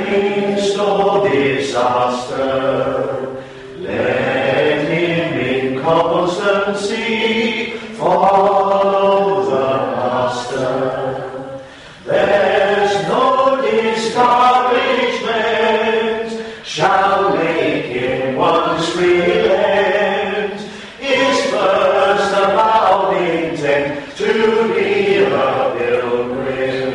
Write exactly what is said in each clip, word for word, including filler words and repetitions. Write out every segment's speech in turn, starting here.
midst of disaster, let him in constancy follow the Master. There's no discouragement shall make him once relent. His first avowed intent to be a pilgrim.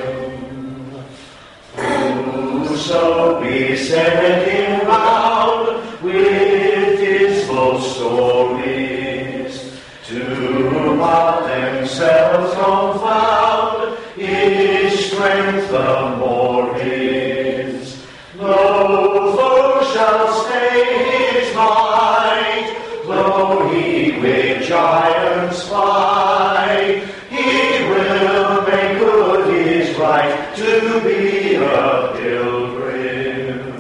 Whoso beset him round with dismal stories, to what themselves confound, his strength the more is. No foe shall stay his might, though he with giants fight. He will make good his right to be a pilgrim.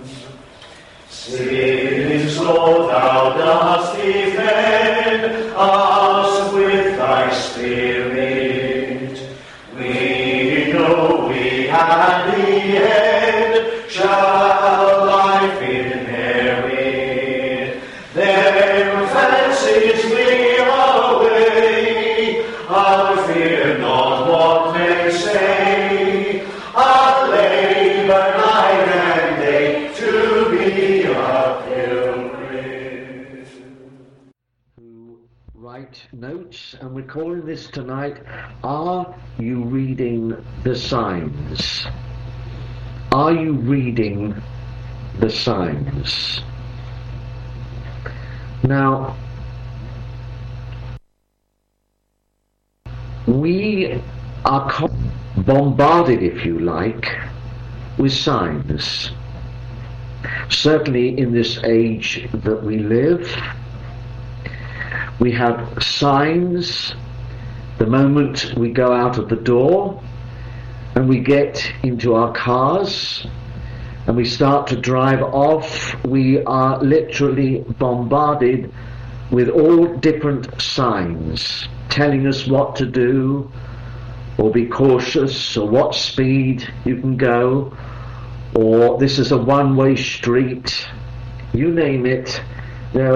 Since, Lord, thou dost defend us with thy Spirit, we know we at the end shall life inherit. Then fancies flee away, I fear not what men say. I labor night and day to be a pilgrim. Who write notes, and we're calling this tonight, Are You Reading the Signs? Are you reading the signs? Now, we are bombarded, if you like, with signs. Certainly in this age that we live, we have signs the moment we go out of the door and we get into our cars and we start to drive off. We are literally bombarded with all different signs telling us what to do, or be cautious, or what speed you can go, or this is a one-way street. You name it, there are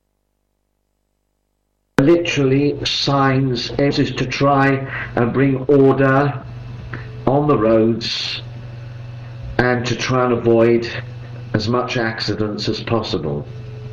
literally signs to try and bring order on the roads and to try and avoid as much accidents as possible.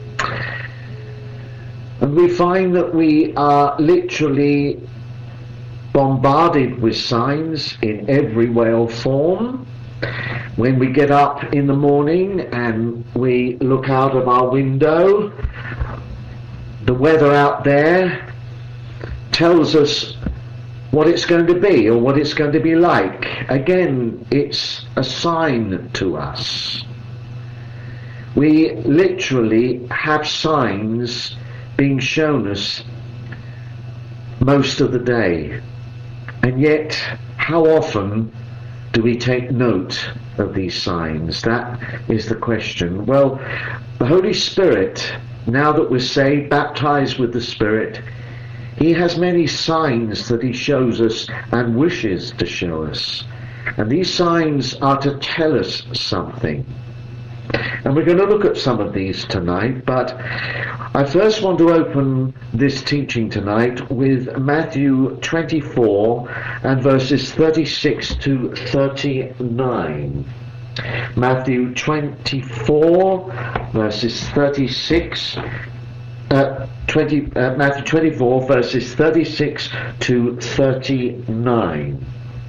And we find that we are literally bombarded with signs in every way or form. When we get up in the morning and we look out of our window, the weather out there tells us what it's going to be or what it's going to be like. Again, it's a sign to us. We literally have signs being shown us most of the day. And yet, how often do we take note of these signs? That is the question. Well, the Holy Spirit, now that we're saved, baptized with the Spirit, He has many signs that He shows us and wishes to show us. And these signs are to tell us something. And we're going to look at some of these tonight, but I first want to open this teaching tonight with Matthew twenty-four and verses thirty-six to thirty-nine. Matthew twenty-four verses thirty-six, uh, twenty, uh, Matthew twenty-four verses thirty-six to thirty-nine.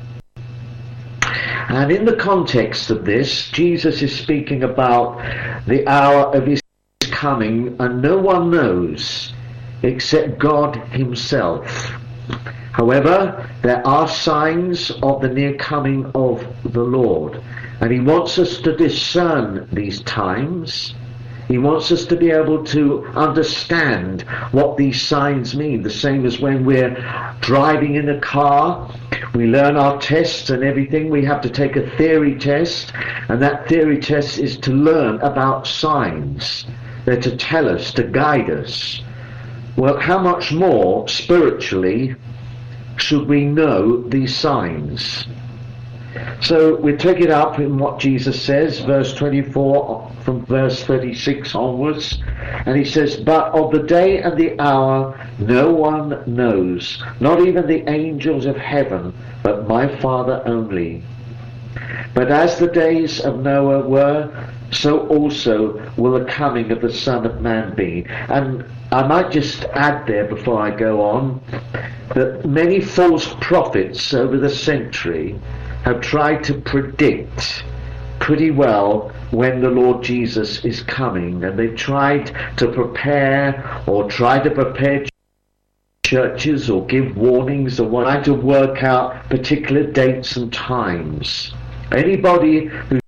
And in the context of this, Jesus is speaking about the hour of His coming, and no one knows except God Himself. However, there are signs of the near coming of the Lord, and He wants us to discern these times. He wants us to be able to understand what these signs mean, the same as when we're driving in a car. We learn our tests and everything. We have to take a theory test, and that theory test is to learn about signs. They're to tell us, to guide us. Well, how much more spiritually should we know these signs? So we take it up in what Jesus says, verse twenty-four, from verse thirty-six onwards, and he says, "But of the day and the hour no one knows, not even the angels of heaven, but my Father only. But as the days of Noah were, so also will the coming of the Son of Man be." And I might just add there before I go on, that many false prophets over the century have tried to predict pretty well when the Lord Jesus is coming, and they've tried to prepare or try to prepare churches or give warnings or what, trying to work out particular dates and times. Anybody who's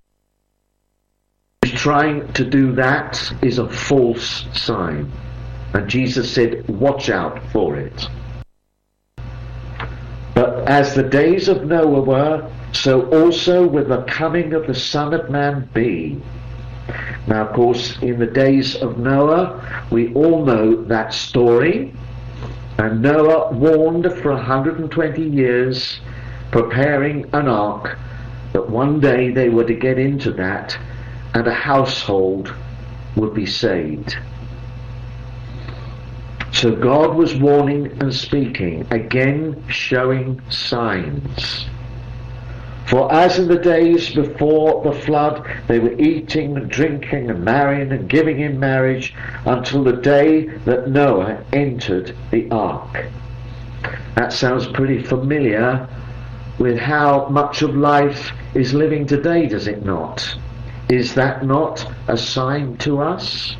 trying to do that is a false sign, and Jesus said, watch out for it. But as the days of Noah were, so also will the coming of the Son of Man be. Now, of course, in the days of Noah, we all know that story. And Noah warned for one hundred twenty years, preparing an ark, that one day they were to get into that, and a household would be saved. So God was warning and speaking, again showing signs. For as in the days before the flood, they were eating and drinking and marrying and giving in marriage until the day that Noah entered the ark. That sounds pretty familiar with how much of life is living today, does it not? Is that not a sign to us?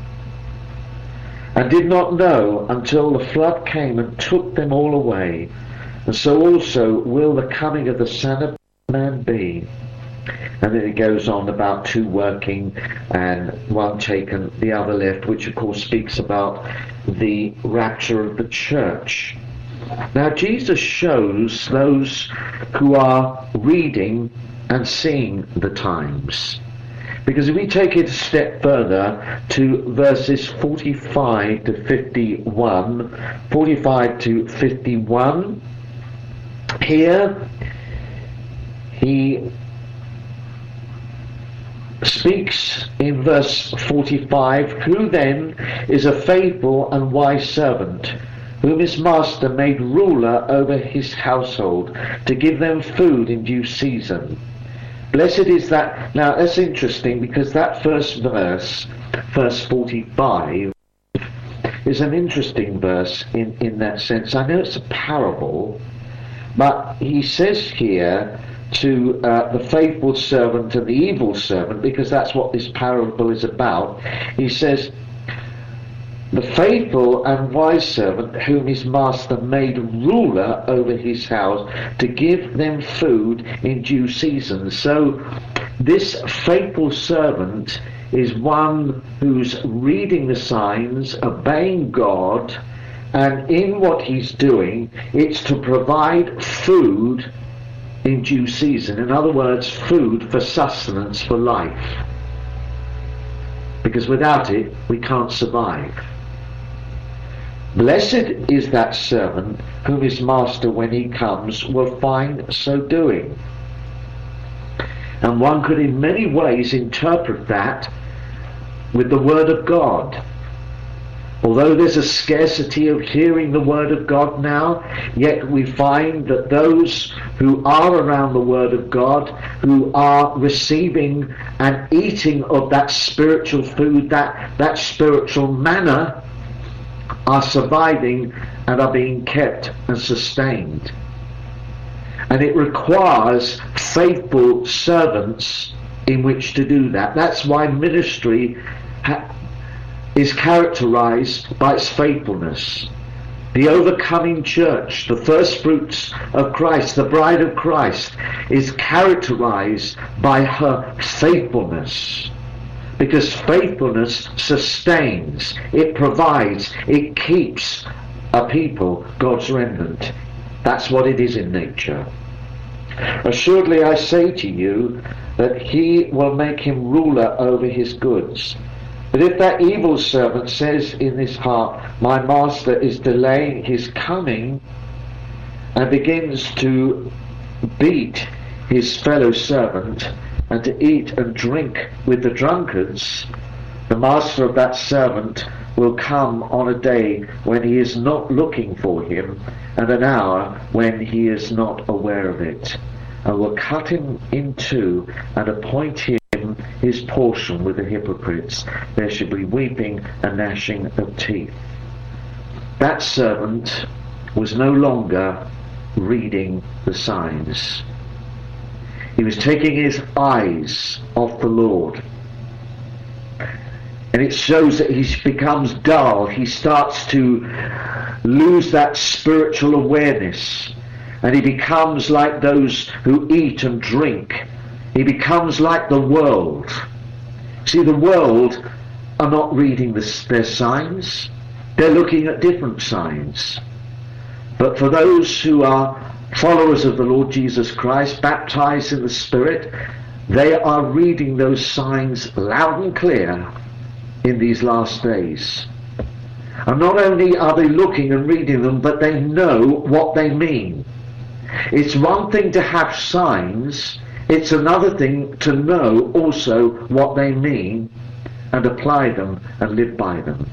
And did not know until the flood came and took them all away. And so also will the coming of the Son of Man be. And then it goes on about two working and one taken, the other left, which of course speaks about the rapture of the church. Now Jesus shows those who are reading and seeing the times. Because if we take it a step further to verses forty-five to fifty-one, forty-five to fifty-one, here he speaks in verse forty-five, "Who then is a faithful and wise servant, whom his master made ruler over his household, to give them food in due season? Blessed is that." Now that's interesting, because that first verse, verse forty-five, is an interesting verse in, in that sense. I know it's a parable, but he says here to uh, the faithful servant and the evil servant, because that's what this parable is about. He says, "The faithful and wise servant whom his master made ruler over his house, to give them food in due season." So this faithful servant is one who's reading the signs, obeying God, and in what he's doing, it's to provide food in due season. In other words, food for sustenance for life. Because without it, we can't survive. Blessed is that servant whom his master, when he comes, will find so doing. And one could in many ways interpret that with the Word of God. Although there's a scarcity of hearing the Word of God now, yet we find that those who are around the Word of God, who are receiving and eating of that spiritual food, that, that spiritual manna, are surviving and are being kept and sustained. And it requires faithful servants in which to do that. That's why ministry ha- is characterized by its faithfulness. The overcoming church, the first fruits of Christ, the bride of Christ, is characterized by her faithfulness. Because faithfulness sustains, it provides, it keeps a people, God's remnant. That's what it is in nature. Assuredly I say to you that he will make him ruler over his goods. But if that evil servant says in his heart, "My master is delaying his coming," and begins to beat his fellow servant and to eat and drink with the drunkards, the master of that servant will come on a day when he is not looking for him, and an hour when he is not aware of it, and will cut him in two and appoint him his portion with the hypocrites. There shall be weeping and gnashing of teeth. That servant was no longer reading the signs. He was taking his eyes off the Lord. And it shows that he becomes dull. He starts to lose that spiritual awareness. And he becomes like those who eat and drink. He becomes like the world. See, the world are not reading the, their signs. They're looking at different signs. But for those who are followers of the Lord Jesus Christ, baptized in the Spirit, they are reading those signs loud and clear in these last days. And not only are they looking and reading them, but they know what they mean. It's one thing to have signs, it's another thing to know also what they mean and apply them and live by them.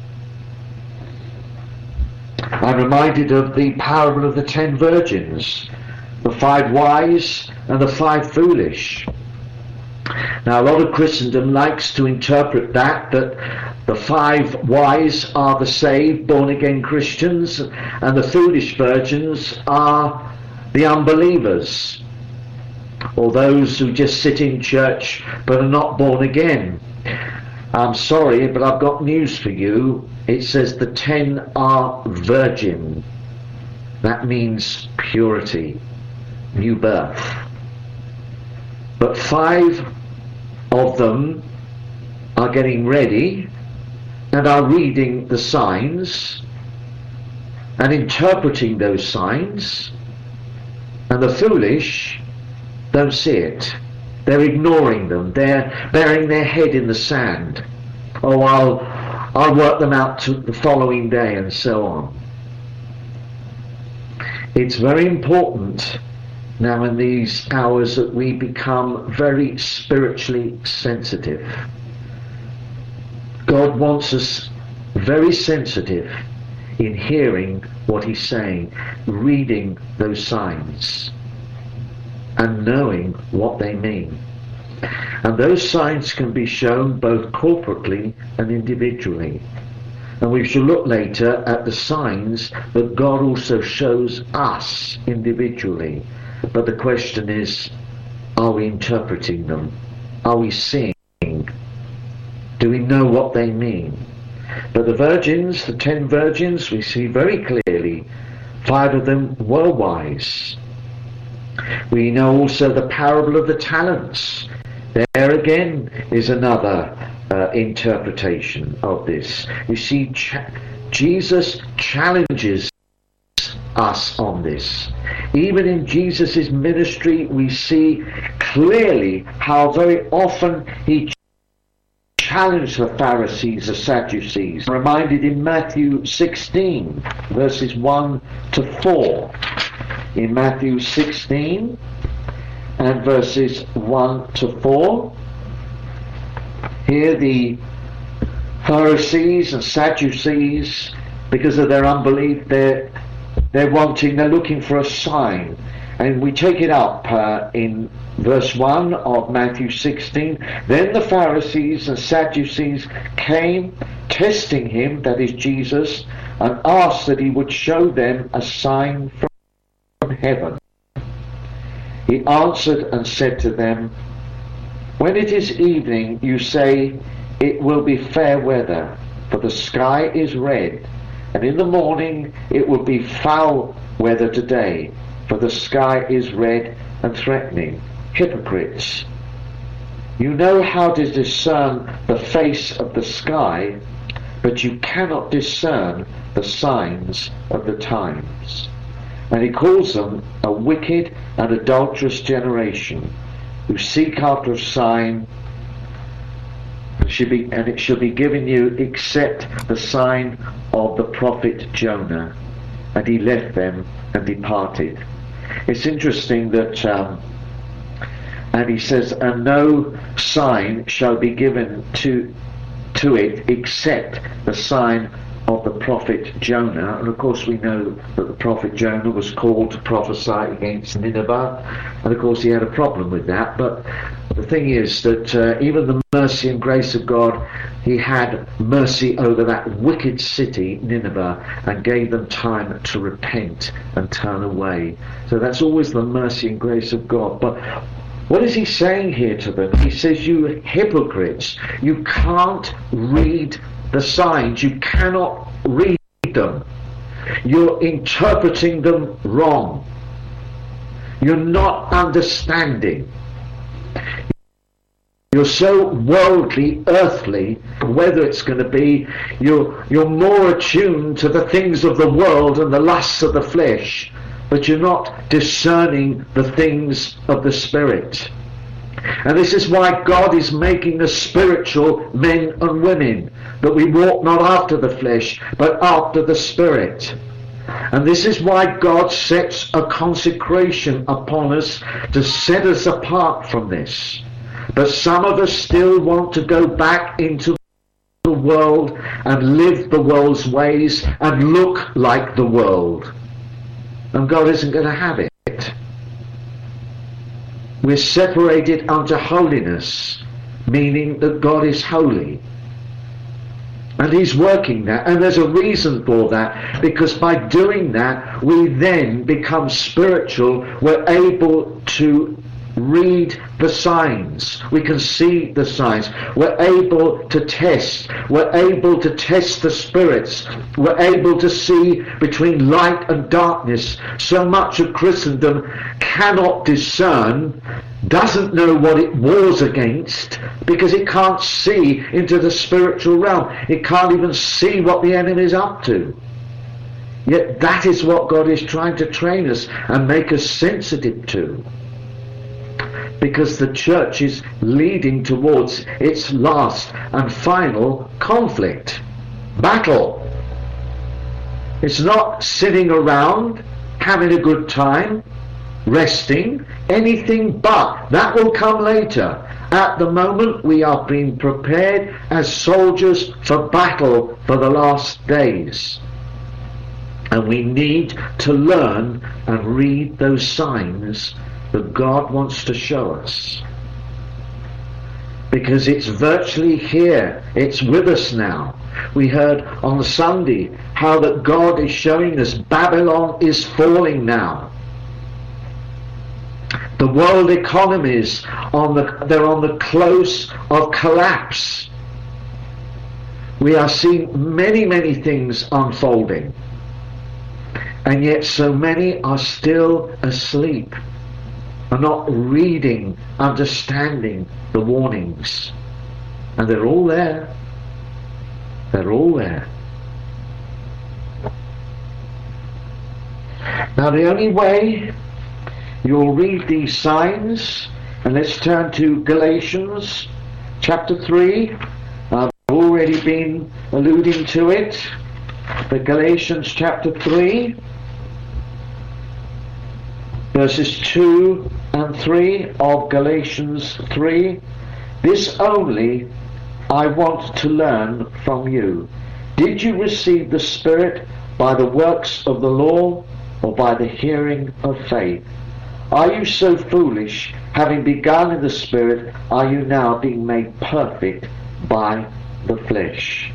I'm reminded of the parable of the ten virgins, the five wise and the five foolish. Now, a lot of Christendom likes to interpret that, that the five wise are the saved, born-again Christians, and the foolish virgins are the unbelievers, or those who just sit in church but are not born again. I'm sorry, but I've got news for you. It says the ten are virgin. That means purity, new birth. But five of them are getting ready and are reading the signs and interpreting those signs, and the foolish don't see it. They're ignoring them. They're burying their head in the sand. Oh, I'll, I'll work them out to the following day, and so on. It's very important now in these hours that we become very spiritually sensitive. God wants us very sensitive in hearing what he's saying, reading those signs, and knowing what they mean. And those signs can be shown both corporately and individually. And we shall look later at the signs that God also shows us individually. But the question is, are we interpreting them? Are we seeing? Do we know what they mean? But the virgins, the ten virgins, we see very clearly, five of them were wise. We know also the parable of the talents. There again is another uh, interpretation of this. You see, cha- Jesus challenges us on this. Even in Jesus' ministry, we see clearly how very often he challenged the Pharisees, the Sadducees. I'm reminded in Matthew sixteen, verses one to four. In Matthew sixteen and verses one to four, here the Pharisees and Sadducees, because of their unbelief, they're they're wanting, they're looking for a sign. And we take it up uh, in verse one of Matthew sixteen. Then the Pharisees and Sadducees came, testing him, that is Jesus, and asked that he would show them a sign from heaven. He answered and said to them, when it is evening, you say, it will be fair weather, for the sky is red, and in the morning it will be foul weather today, for the sky is red and threatening. Hypocrites! You know how to discern the face of the sky, but you cannot discern the signs of the times. And he calls them a wicked and adulterous generation, who seek after a sign, and, should be, and it shall be given you except the sign of the prophet Jonah. And he left them and departed. It's interesting that um, And he says, and no sign shall be given to to it except the sign of the prophet Jonah. And of course we know that the prophet Jonah was called to prophesy against Nineveh, and of course he had a problem with that. But the thing is that uh, even the mercy and grace of God, he had mercy over that wicked city Nineveh and gave them time to repent and turn away. So that's always the mercy and grace of God. But what is he saying here to them? He says, you hypocrites, you can't read the signs. You cannot read them. You're interpreting them wrong. You're not understanding. You're so worldly, earthly, whether it's going to be, you're, you're more attuned to the things of the world and the lusts of the flesh, but you're not discerning the things of the Spirit. And this is why God is making us spiritual men and women, that we walk not after the flesh, but after the Spirit. And this is why God sets a consecration upon us to set us apart from this. But some of us still want to go back into the world and live the world's ways and look like the world. And God isn't going to have it. We're separated unto holiness, meaning that God is holy. And he's working that, and there's a reason for that, because by doing that we then become spiritual. We're able to read the signs. We can see the signs. We're able to test. We're able to test the spirits. We're able to see between light and darkness. So much of Christendom cannot discern, doesn't know what it wars against, because it can't see into the spiritual realm. It can't even see what the enemy is up to. Yet that is what God is trying to train us and make us sensitive to. Because the church is leading towards its last and final conflict, battle. It's not sitting around having a good time, resting, anything but. That will come later. At the moment we are being prepared as soldiers for battle for the last days. And we need to learn and read those signs that God wants to show us, because it's virtually here, it's with us now. We heard on Sunday how that God is showing us Babylon is falling now. The world economies on the they're on the close of collapse. We are seeing many many things unfolding, and yet so many are still asleep, are not reading, understanding the warnings. And they're all there. They're all there. Now the only way you'll read these signs, and let's turn to Galatians chapter three. I've already been alluding to it, but Galatians chapter three, verses two and three of Galatians three. This only I want to learn from you. Did you receive the Spirit by the works of the law, or by the hearing of faith? Are you so foolish? Having begun in the Spirit, are you now being made perfect by the flesh?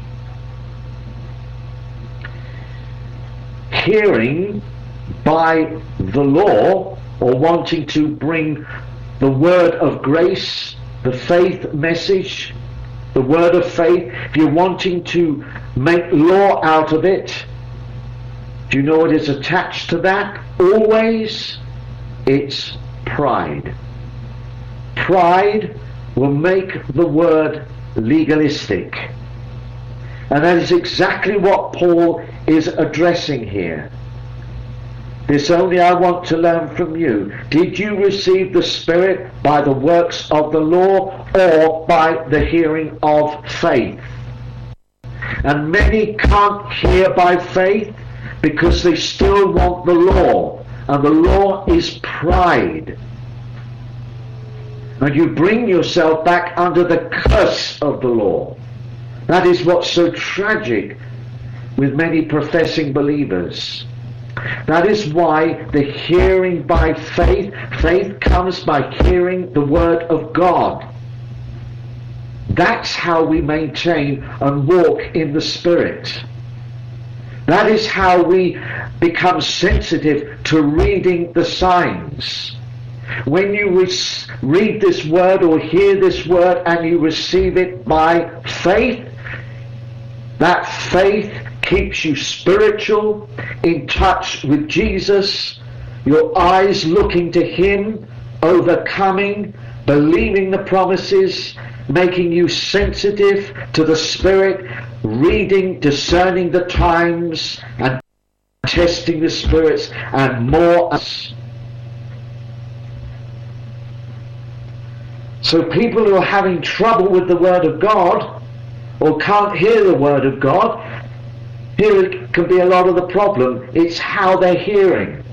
Hearing by the law, or wanting to bring the word of grace, the faith message, the word of faith, if you're wanting to make law out of it, do you know what is attached to that? Always, it's pride. Pride will make the word legalistic. And that is exactly what Paul is addressing here. This only I want to learn from you. Did you receive the Spirit by the works of the law, or by the hearing of faith? And many can't hear by faith because they still want the law. And the law is pride. and you bring yourself back under the curse of the law. That is what's so tragic with many professing believers. That is why the hearing by faith, faith comes by hearing the word of God. That's how we maintain and walk in the Spirit. That is how we become sensitive to reading the signs. When you re- read this word or hear this word and you receive it by faith, that faith keeps you spiritual, in touch with Jesus, your eyes looking to Him, overcoming, believing the promises, making you sensitive to the Spirit, reading, discerning the times, and testing the spirits, and more. So people who are having trouble with the Word of God, or can't hear the Word of God, here can be a lot of the problem. It's how they're hearing.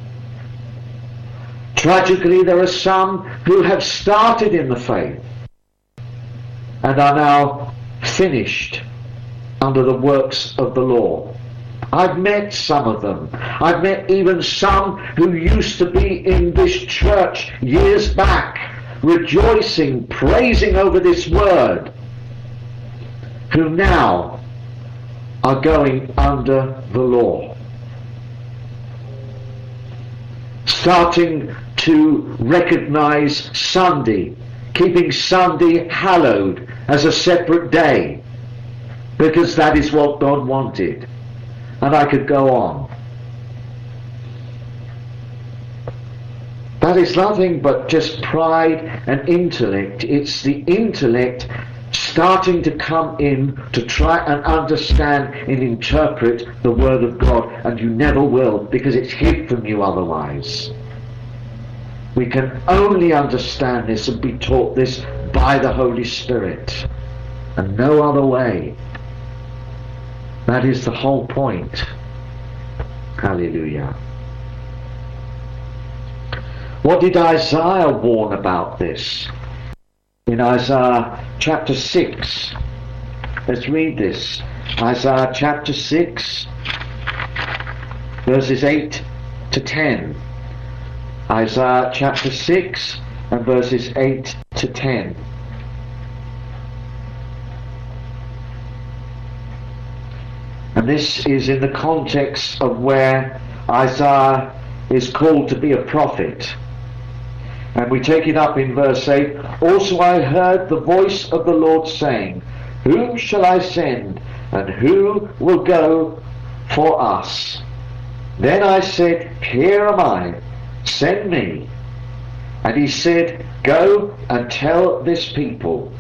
Tragically, there are some who have started in the faith and are now finished under the works of the law. I've met some of them. I've met even some who used to be in this church years back, rejoicing, praising over this word, who now are going under the law, starting to recognize Sunday, keeping Sunday hallowed as a separate day, because that is what God wanted. And I could go on. That is nothing but just pride and intellect. It's the intellect starting to come in to try and understand and interpret the Word of God, and you never will, because it's hid from you otherwise. We can only understand this and be taught this by the Holy Spirit, and no other way. That is the whole point. Hallelujah. What did Isaiah warn about this? In Isaiah chapter six, let's read this. Isaiah chapter six, verses eight to ten. Isaiah chapter six and verses eight to ten. And this is in the context of where Isaiah is called to be a prophet. And we take it up in verse eight. Also I heard the voice of the Lord saying, Whom shall I send, and who will go for us? Then I said, Here am I, send me. And he said, Go and tell this people.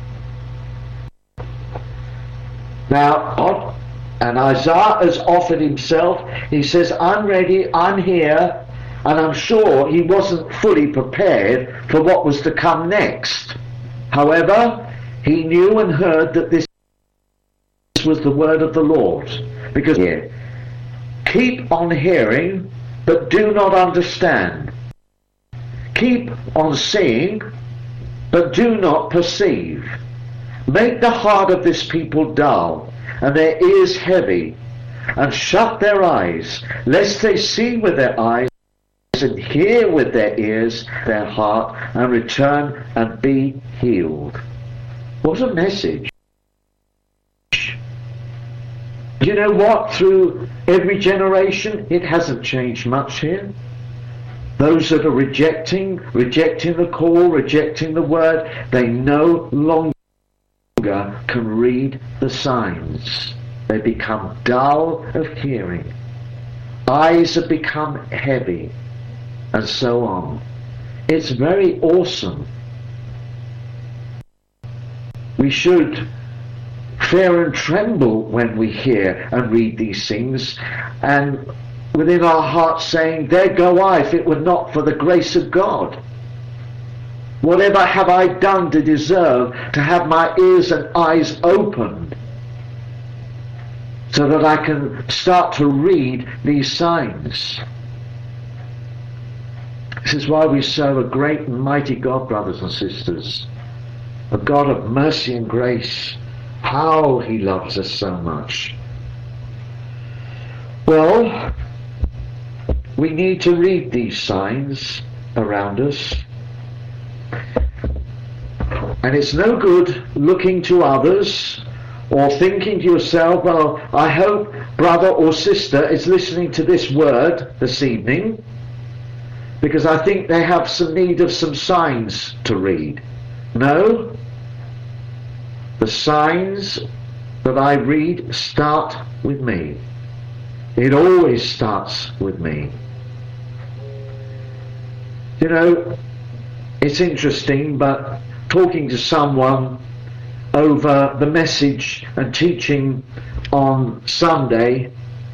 Now, and Isaiah has offered himself. He says, I'm ready, I'm here. And I'm sure he wasn't fully prepared for what was to come next. However, he knew and heard that this was the word of the Lord. Because here, keep on hearing, but do not understand. Keep on seeing, but do not perceive. Make the heart of this people dull, and their ears heavy, and shut their eyes, lest they see with their eyes, and hear with their ears, their heart, and return and be healed. What a message. You know what? Through every generation, it hasn't changed much here. Those that are rejecting, rejecting the call, rejecting the word, they no longer can read the signs. They become dull of hearing. Eyes have become heavy. And so on. It's very awesome. We should fear and tremble when we hear and read these things, and within our hearts saying, There go I, if it were not for the grace of God. Whatever have I done to deserve to have my ears and eyes opened so that I can start to read these signs? This is why we serve a great and mighty God, brothers and sisters. A God of mercy and grace. How he loves us so much. Well, we need to read these signs around us. And it's no good looking to others or thinking to yourself, well, I hope brother or sister is listening to this word this evening, because I think they have some need of some signs to read. No. The signs that I read start with me. It always starts with me. You know, it's interesting, but talking to someone over the message and teaching on Sunday,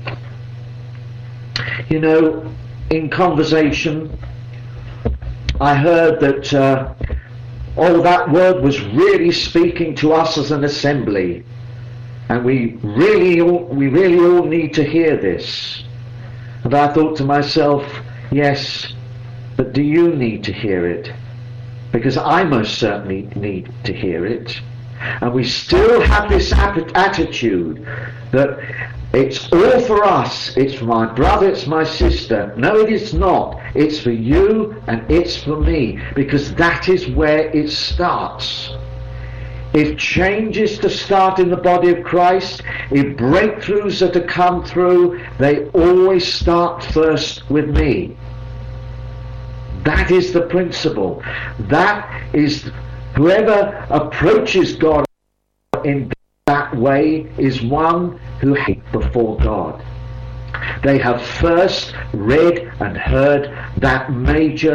you know, in conversation, I heard that uh, oh, that word was really speaking to us as an assembly, and we really, all, we really all need to hear this. And I thought to myself, yes, but do you need to hear it? Because I most certainly need to hear it. And we still have this attitude that it's all for us, it's for my brother, it's my sister. No, it is not. It's for you and it's for me, because that is where it starts. If change is to start in the body of Christ, if breakthroughs are to come through, they always start first with me. That is the principle. That is, whoever approaches God in that way is one who hates before God. They have first read and heard that major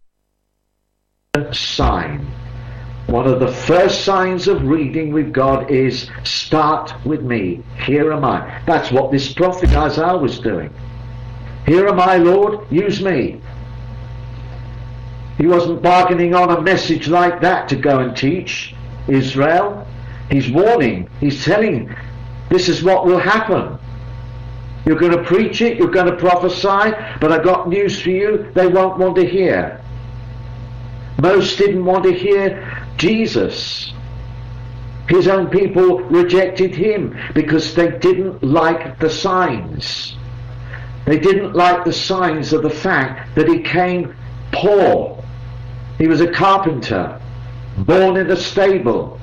sign. One of the first signs of reading with God is, start with me. Here am I. That's what this prophet Isaiah was doing. Here am I, Lord, use me. He wasn't bargaining on a message like that to go and teach Israel. He's warning, he's telling, this is what will happen. You're going to preach it, you're going to prophesy, but I've got news for you, they won't want to hear. Most didn't want to hear Jesus. His own people rejected him because they didn't like the signs. They didn't like the signs of the fact that he came poor. He was a carpenter, born in a stable.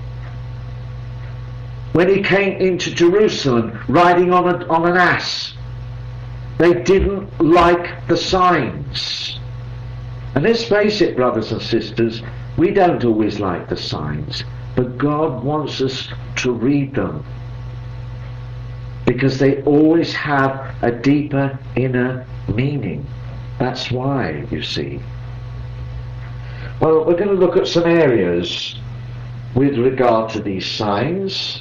When he came into Jerusalem riding on, a, on an ass, they didn't like the signs. And let's face it, brothers and sisters, we don't always like the signs, but God wants us to read them, because they always have a deeper inner meaning. That's why, you see. Well, we're going to look at some areas with regard to these signs,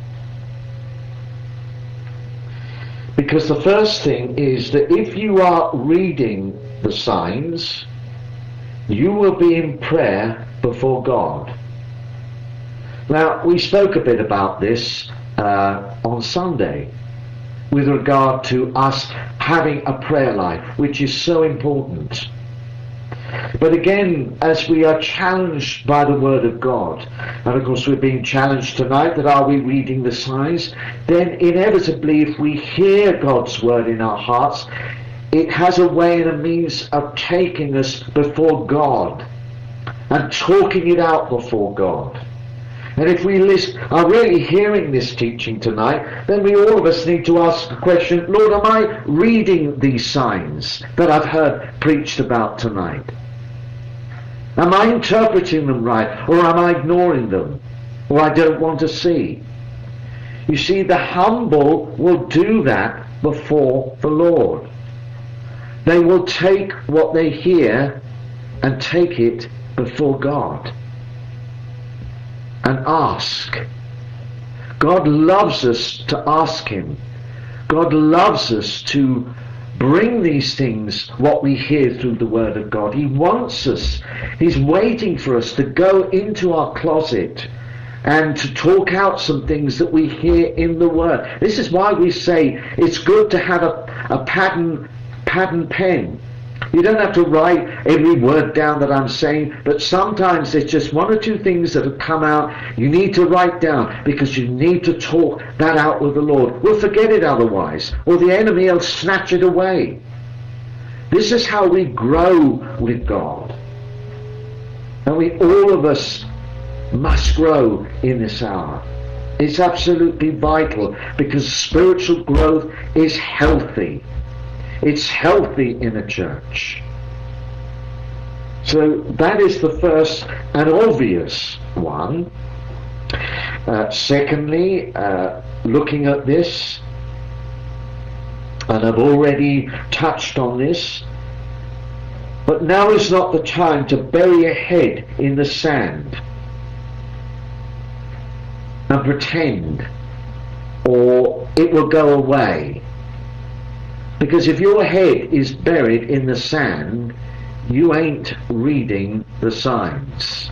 because the first thing is that if you are reading the signs, you will be in prayer before God. Now, we spoke a bit about this uh, on Sunday with regard to us having a prayer life, which is so important. But again, as we are challenged by the Word of God, and of course we're being challenged tonight that are we reading the signs, then inevitably if we hear God's Word in our hearts, it has a way and a means of taking us before God and talking it out before God. And if we listen, are really hearing this teaching tonight, then we all of us need to ask the question, Lord, am I reading these signs that I've heard preached about tonight? Am I interpreting them right, or am I ignoring them, or I don't want to see? You see, the humble will do that before the Lord. They will take what they hear and take it before God and ask. God loves us to ask him. God loves us to bring these things, what we hear through the Word of God. He wants us, he's waiting for us to go into our closet and to talk out some things that we hear in the Word. This is why we say it's good to have a, a pad and, pad and pen You don't have to write every word down that I'm saying, but sometimes there's just one or two things that have come out you need to write down, because you need to talk that out with the Lord. We'll forget it otherwise, or the enemy will snatch it away. This is how we grow with God. And we, all of us, must grow in this hour. It's absolutely vital, because spiritual growth is healthy. It's healthy in a church. So that is the first and obvious one. Uh, secondly, uh, looking at this, and I've already touched on this, but now is not the time to bury your head in the sand and pretend, or it will go away. Because if your head is buried in the sand, you ain't reading the signs.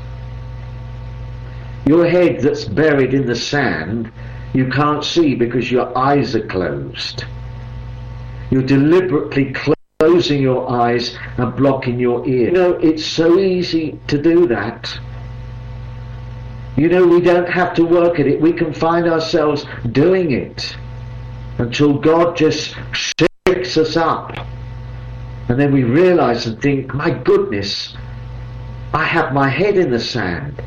Your head that's buried in the sand, you can't see because your eyes are closed. You're deliberately closing your eyes and blocking your ear. You know, it's so easy to do that. You know, we don't have to work at it. We can find ourselves doing it until God just picks us up, and then we realize and think, my goodness, I have my head in the sand.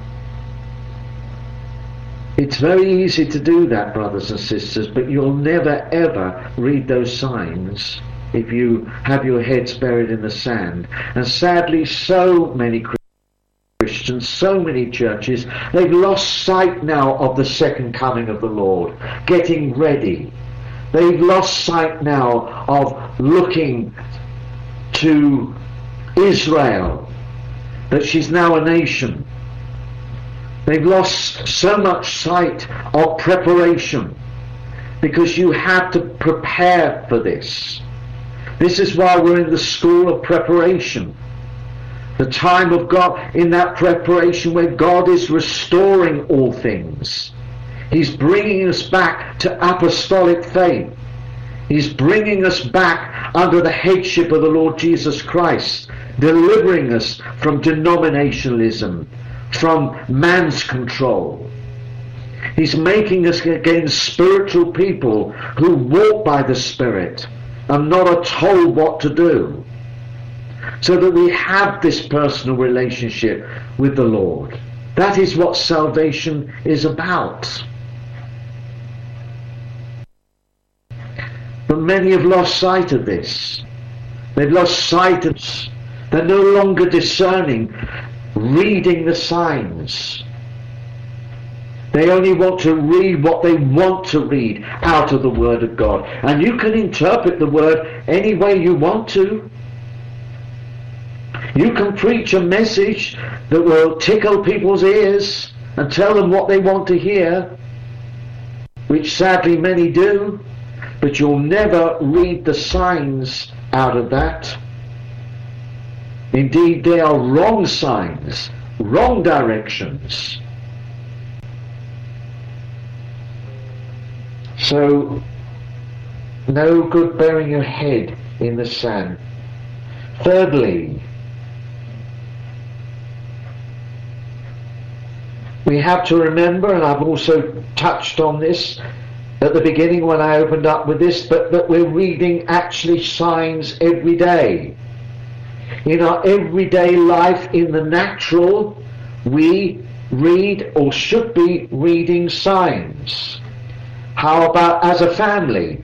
It's very easy to do that, brothers and sisters, but you'll never ever read those signs if you have your heads buried in the sand. And sadly, so many Christians, so many churches, they've lost sight now of the second coming of the Lord, getting ready. They've lost sight now of looking to Israel, that she's now a nation. They've lost so much sight of preparation, because you have to prepare for this. This is why we're in the school of preparation. The time of God, in that preparation where God is restoring all things. He's bringing us back to apostolic faith. He's bringing us back under the headship of the Lord Jesus Christ, delivering us from denominationalism, from man's control. He's making us again spiritual people who walk by the Spirit and not are told what to do, so that we have this personal relationship with the Lord. That is what salvation is about. But many have lost sight of this. They've lost sight of this. They're no longer discerning, reading the signs. They only want to read what they want to read out of the Word of God. And you can interpret the Word any way you want to. You can preach a message that will tickle people's ears and tell them what they want to hear, which sadly many do. But you'll never read the signs out of that. Indeed, they are wrong signs, wrong directions. So, no good burying your head in the sand. Thirdly, we have to remember, and I've also touched on this at the beginning when I opened up with this, but that we're reading actually signs every day. In our everyday life, in the natural, we read or should be reading signs. How about as a family?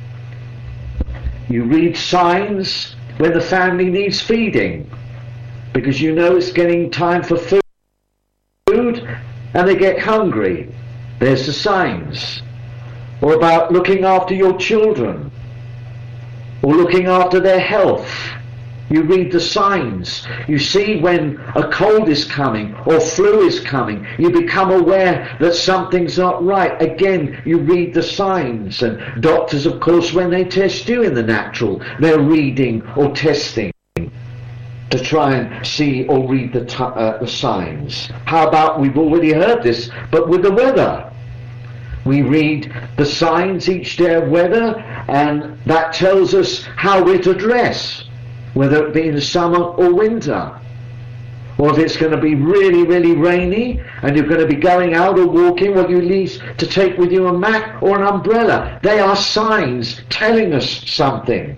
You read signs when the family needs feeding, because you know it's getting time for food and they get hungry. There's the signs. Or about looking after your children, or looking after their health. You read the signs. You see when a cold is coming or flu is coming. You become aware that something's not right. Again, you read the signs. And doctors, of course, when they test you in the natural, they're reading or testing to try and see or read the, t- uh, the signs. How about, we've already heard this, but with the weather. We read the signs each day of weather, and that tells us how we're to dress. whether it be in summer or winter. Or if it's going to be really, really rainy and you're going to be going out or walking, well, you need to take with you a mat or an umbrella. They are signs telling us something.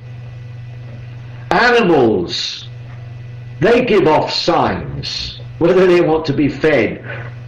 Animals, they give off signs, whether they want to be fed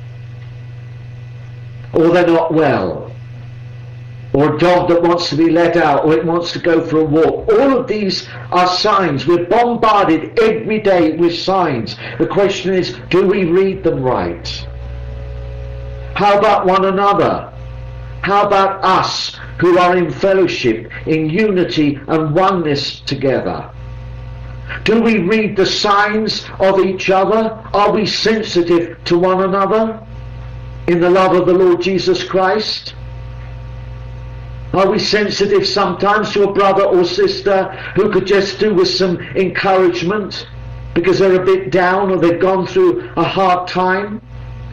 or they're not well. Or a dog that wants to be let out, or it wants to go for a walk. All of these are signs. We're bombarded every day with signs. The question is, do we read them right? How about one another? How about us who are in fellowship, in unity and oneness together? Do we read the signs of each other? Are we sensitive to one another in the love of the Lord Jesus Christ? Are we sensitive sometimes to a brother or sister who could just do with some encouragement because they're a bit down or they've gone through a hard time?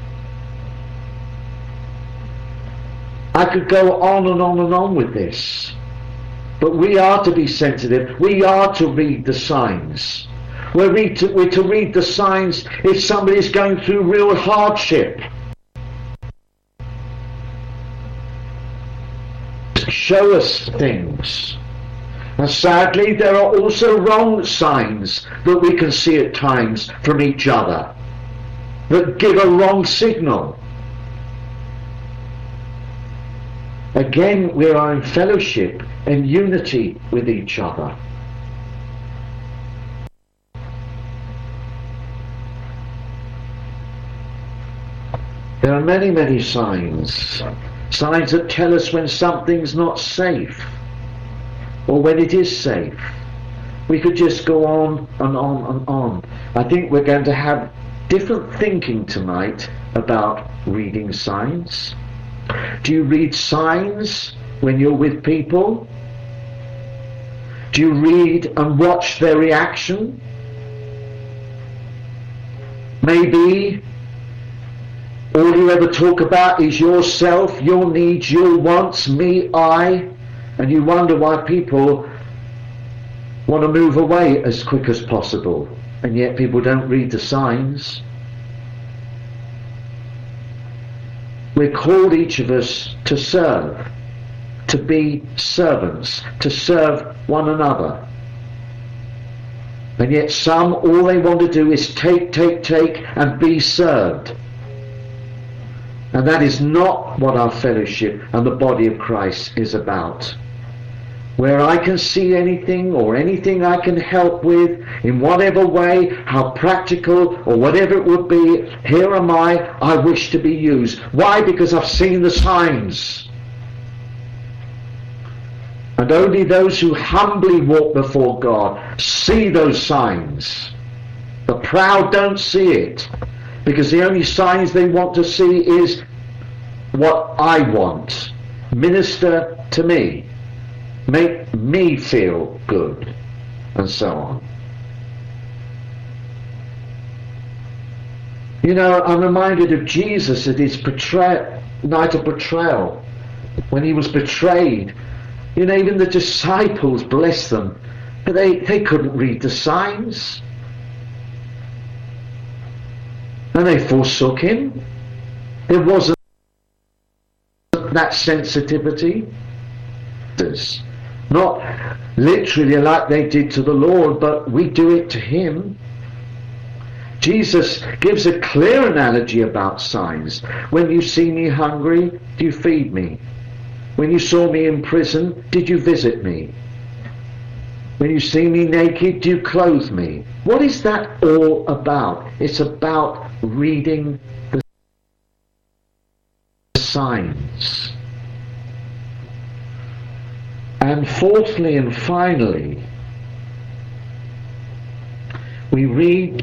I could go on and on and on with this. But we are to be sensitive. We are to read the signs. We're, read to, we're to read the signs if somebody's going through real hardship. Show us things. And sadly, there are also wrong signs that we can see at times from each other that give a wrong signal. Again, we are in fellowship and unity with each other. There are many, many signs. Signs that tell us when something's not safe or when it is safe. We could just go on and on and on. I think we're going to have different thinking tonight about reading signs. Do you read signs when you're with people? Do you read and watch their reaction? Maybe all you ever talk about is yourself, your needs, your wants, me, I, and you wonder why people want to move away as quick as possible, and yet people don't read the signs. We're called, each of us, to serve, to be servants, to serve one another. And yet some, all they want to do is take, take, take, and be served. And that is not what our fellowship and the body of Christ is about. Where I can see anything or anything I can help with in whatever way, how practical or whatever it would be, here am I, I wish to be used. Why? Because I've seen the signs. And only those who humbly walk before God see those signs. The proud don't see it. Because the only signs they want to see is what I want. Minister to me. Make me feel good. And so on. You know, I'm reminded of Jesus at his betrayal, night of betrayal. When he was betrayed. You know, even the disciples, bless them, but they, they couldn't read the signs. And they forsook him. There wasn't that sensitivity. Not literally like they did to the Lord, but we do it to him. Jesus gives a clear analogy about signs. When you see me hungry, do you feed me? When you saw me in prison, did you visit me? When you see me naked, do you clothe me? What is that all about? It's about reading the signs. And fourthly and finally, we read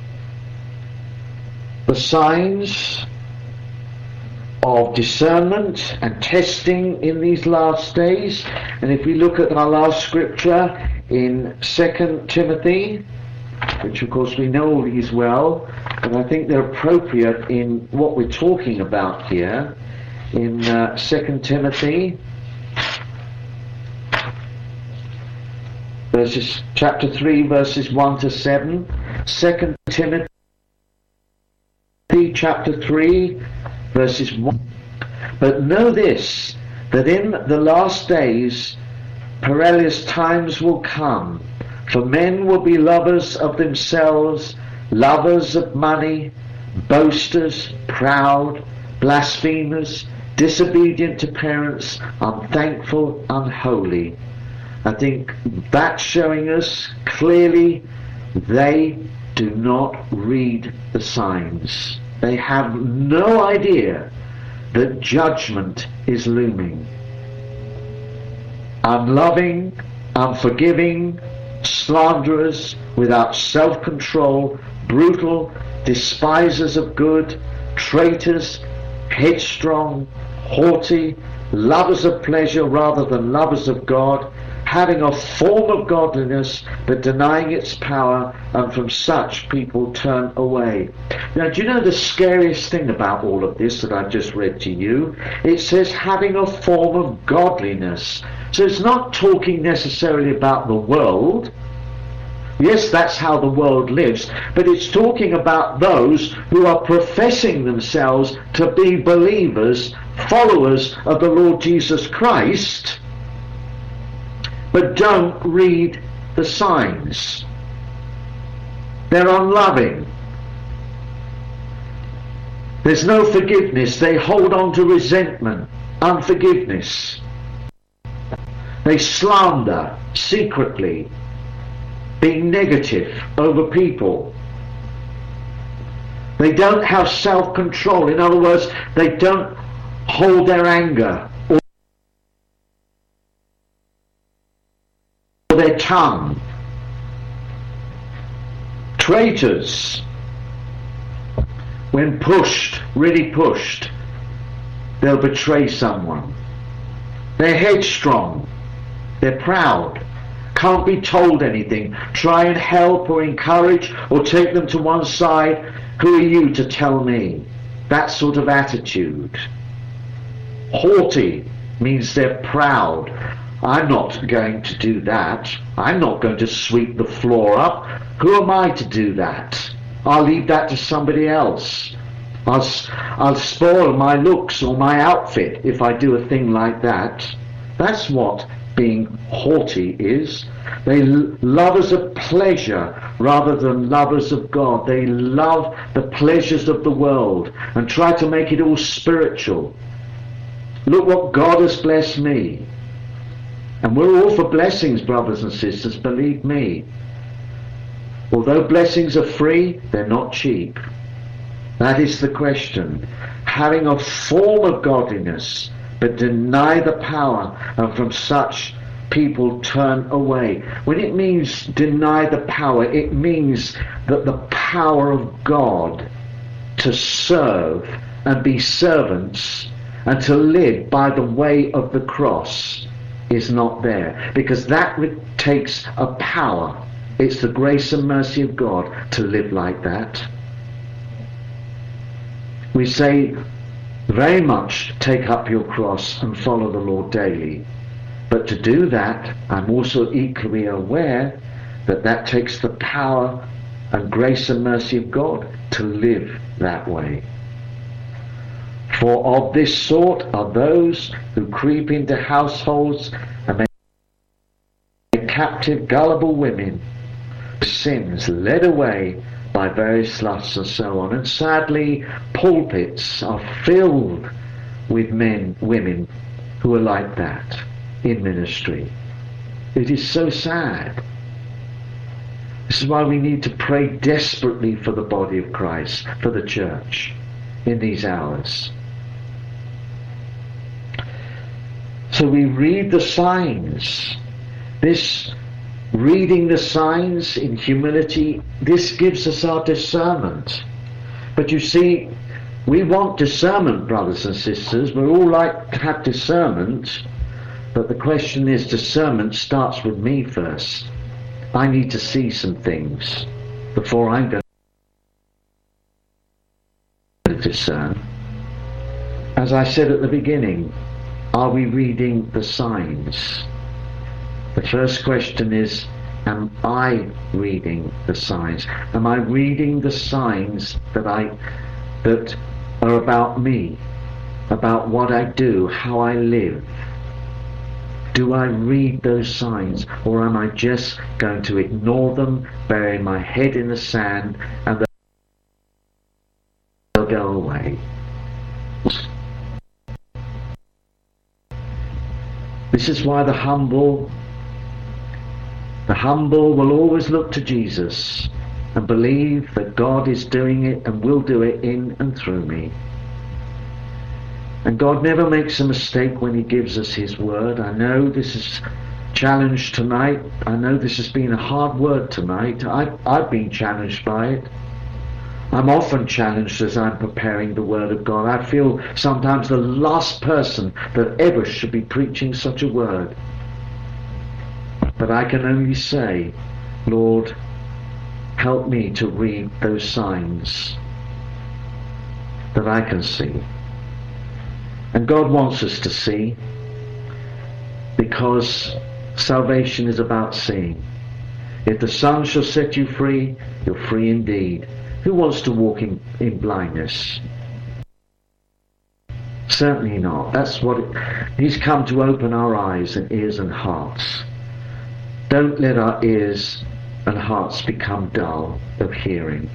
the signs of discernment and testing in these last days. And if we look at our last scripture in Second Timothy, which of course we know all these well, but I think they're appropriate in what we're talking about here, in uh, Second Timothy, verses chapter three, verses one to seven. Second Timothy chapter three, verses one. But know this, that in the last days perilous times will come, for men will be lovers of themselves, lovers of money, boasters, proud, blasphemers, disobedient to parents, unthankful, unholy. I think that's showing us clearly they do not read the signs. They have no idea that judgment is looming. Unloving, unforgiving, slanderers, without self-control, brutal, despisers of good, traitors, headstrong, haughty, lovers of pleasure rather than lovers of God, having a form of godliness but denying its power, and from such people turn away. Now, do you know the scariest thing about all of this that I've just read to you? It says having a form of godliness. So it's not talking necessarily about the world. Yes, that's how the world lives, but it's talking about those who are professing themselves to be believers, followers of the Lord Jesus Christ, but don't read the signs. They're unloving. There's no forgiveness. They hold on to resentment, unforgiveness. They slander secretly, being negative over people. They don't have self-control. In other words, they don't hold their anger or their tongue. Traitors, when pushed, really pushed, they'll betray someone. They're headstrong. They're proud. Can't be told anything. Try and help or encourage or take them to one side. Who are you to tell me? That sort of attitude. Haughty means they're proud. I'm not going to do that. I'm not going to sweep the floor up. Who am I to do that? I'll leave that to somebody else. I'll, I'll spoil my looks or my outfit if I do a thing like that. That's what being haughty is. They lovers of pleasure rather than lovers of God. They love the pleasures of the world and try to make it all spiritual. Look what God has blessed me. And we're all for blessings, brothers and sisters, believe me. Although blessings are free, they're not cheap. That is the question. Having a form of godliness, but deny the power, and from such people turn away. When it means deny the power, it means that the power of God to serve and be servants and to live by the way of the cross is not there, because that takes a power. It's the grace and mercy of God to live like that. We say very much, take up your cross and follow the Lord daily. But to do that, I'm also equally aware that that takes the power and grace and mercy of God to live that way. For of this sort are those who creep into households and make captive gullible women, sins led away by various lusts and so on. And sadly, pulpits are filled with men, women who are like that in ministry. It is so sad. This is why we need to pray desperately for the body of Christ, for the church, in these hours. So we read the signs. This reading the signs in humility, this gives us our discernment. But you see, we want discernment, brothers and sisters. We're all like to have discernment. But the question is, discernment starts with me first. I need to see some things before I'm going to discern. As I said at the beginning, are we reading the signs? The first question is, am I reading the signs? Am I reading the signs that I that are about me, about what I do, how I live? Do I read those signs, or am I just going to ignore them, bury my head in the sand, and they'll go away? This is why the humble, the humble will always look to Jesus and believe that God is doing it and will do it in and through me. And God never makes a mistake when he gives us his word. I know this is challenged tonight. I know this has been a hard word tonight. I've, I've been challenged by it. I'm often challenged as I'm preparing the word of God. I feel sometimes the last person that ever should be preaching such a word. But I can only say, Lord, help me to read those signs that I can see. And God wants us to see, because salvation is about seeing. If the Son shall set you free, you're free indeed. Who wants to walk in, in blindness? Certainly not. That's what it, he's come to open our eyes and ears and hearts. Don't let our ears and hearts become dull of hearing.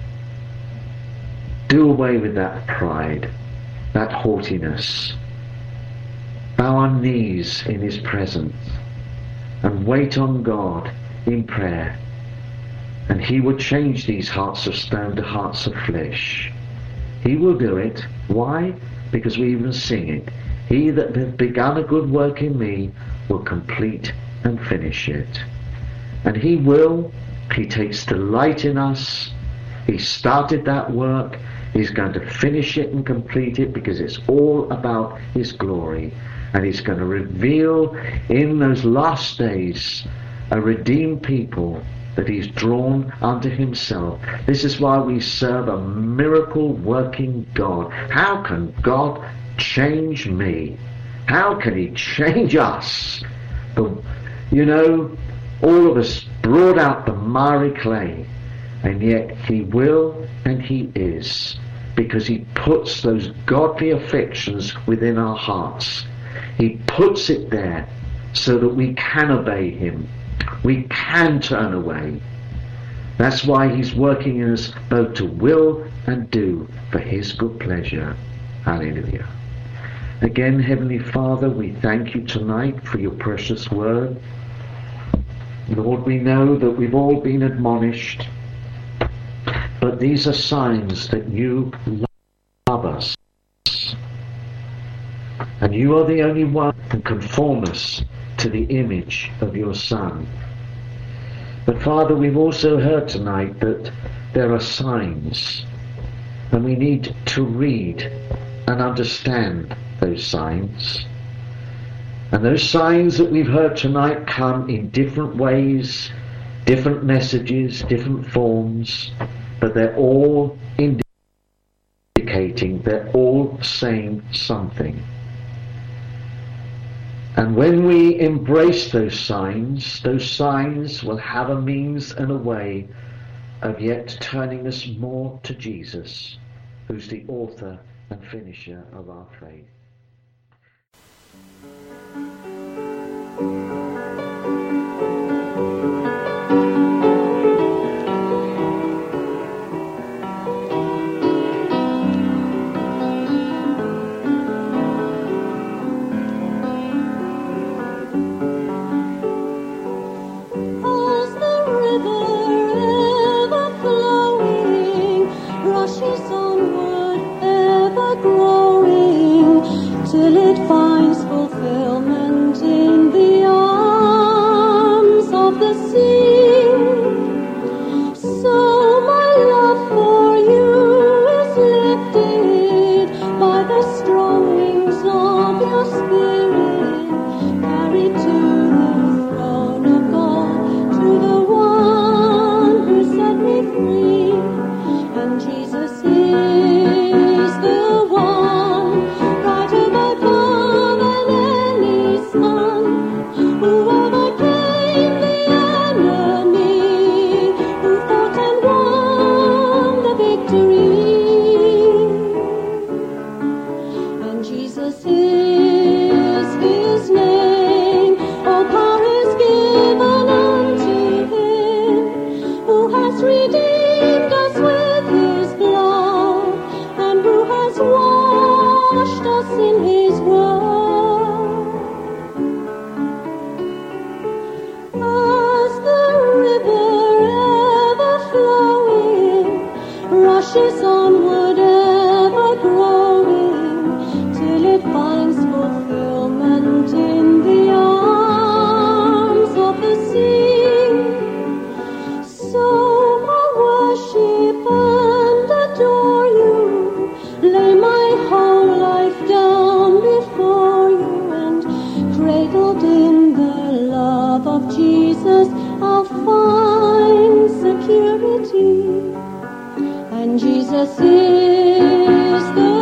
Do away with that pride, that haughtiness. Bow our knees in his presence and wait on God in prayer, and he will change these hearts of stone to hearts of flesh. He will do it. Why? Because we even sing it. He that hath begun a good work in me will complete and finish it. And he will. He takes delight in us. He started that work. He's going to finish it and complete it, because it's all about his glory. And he's going to reveal in those last days a redeemed people that he's drawn unto himself. This is why we serve a miracle working God. How can God change me? How can he change us? The, you know, all of us brought out the miry clay, and yet he will and he is, because he puts those godly affections within our hearts. He puts it there so that we can obey him. We can turn away. That's why he's working in us both to will and do for his good pleasure. Hallelujah. Again, Heavenly Father, we thank you tonight for your precious word. Lord, we know that we've all been admonished, but these are signs that you love us. And you are the only one who can conform us to the image of your Son. But Father, we've also heard tonight that there are signs, and we need to read and understand those signs. And those signs that we've heard tonight come in different ways, different messages, different forms, but they're all indicating, they're all saying something. And when we embrace those signs, those signs will have a means and a way of yet turning us more to Jesus, who's the author and finisher of our faith. Till it finds fulfillment in the arms of the sea. So my love for you is lifted by the strong wings of your spirit, carried to the throne of God, to the one who set me free. And Jesus is the one brighter by far than any sun, who overcame the enemy. And Jesus is his name. All power is given unto him, who has redeemed us with his blood, and who has washed us in his word. As the river ever flowing rushes onward, ever growing, till it finds fulfillment in the arms of the sea. So I worship and adore you, lay my whole life down before you, and cradled in the love of Jesus, I'll find security. And Jesus is the